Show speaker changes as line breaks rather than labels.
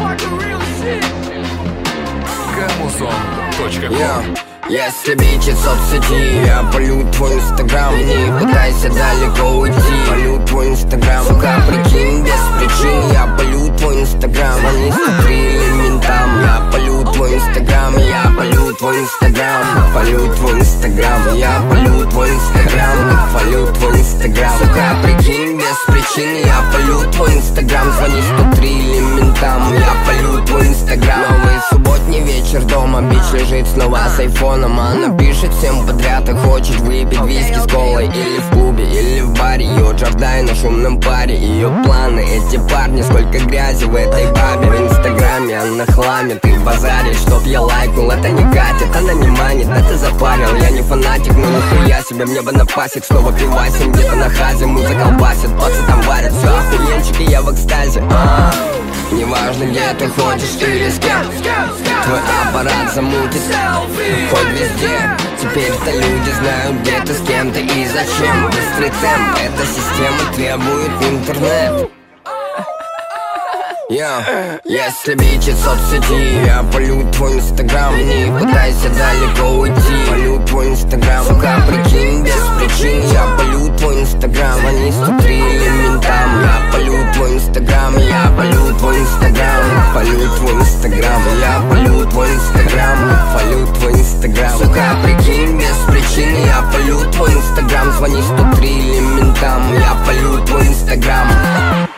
Gamuzon.com. Если бичит соцсети, я полю твой инстаграм. Не пытайся далеко уйти, полю твой инстаграм. Сука, прикинь, без причин я полю твой инстаграм. Они смотрели ментам. Я полю твой инстаграм, я полю твой инстаграм. Полю твой инстаграм, я полю твой инстаграм. Полю твой инстаграм. Сука, прикинь, без причин я полю твой инстаграм. Звони 103 или ментам. Я полю твой инстаграм. Новый субботний вечер дома, бич лежит снова с айфоном. Она пишет всем подряд и хочет выпить виски с колой. Или в клубе, или в баре. Ее Джордай на шумном паре. Ее планы, эти парни, сколько грязи в этой бабе. В инстаграме она хламит и базарит. Чтоб я лайкнул, это не катит, она не манит, это запарил. Я не фанатик, но нахуя себе мне бы напасик. Снова пивасим, где-то на хазе музыка колбасит. Пацы там варят, все охуенчики, я в экстазе. Неважно, где ты ходишь или с кем, твой аппарат замутит хоть везде. Теперь-то люди знают, где ты, с кем ты и зачем. Быстрый темп, эта система требует интернет. Если бичит соцсети, я полю твой инстаграм. Не пытайся далеко уйти, полю твой инстаграм. Сука, прикинь, без причин я полю твой инстаграм. Они смотрели ментам. Я полю твой инстаграм, я полю твой инстаграм. Полю твой инстаграм, я полю твой инстаграм. Полю твой инстаграм. Сука, прикинь, без причин я полю твой инстаграм. Звони 103 или ментам. Я полю твой инстаграм.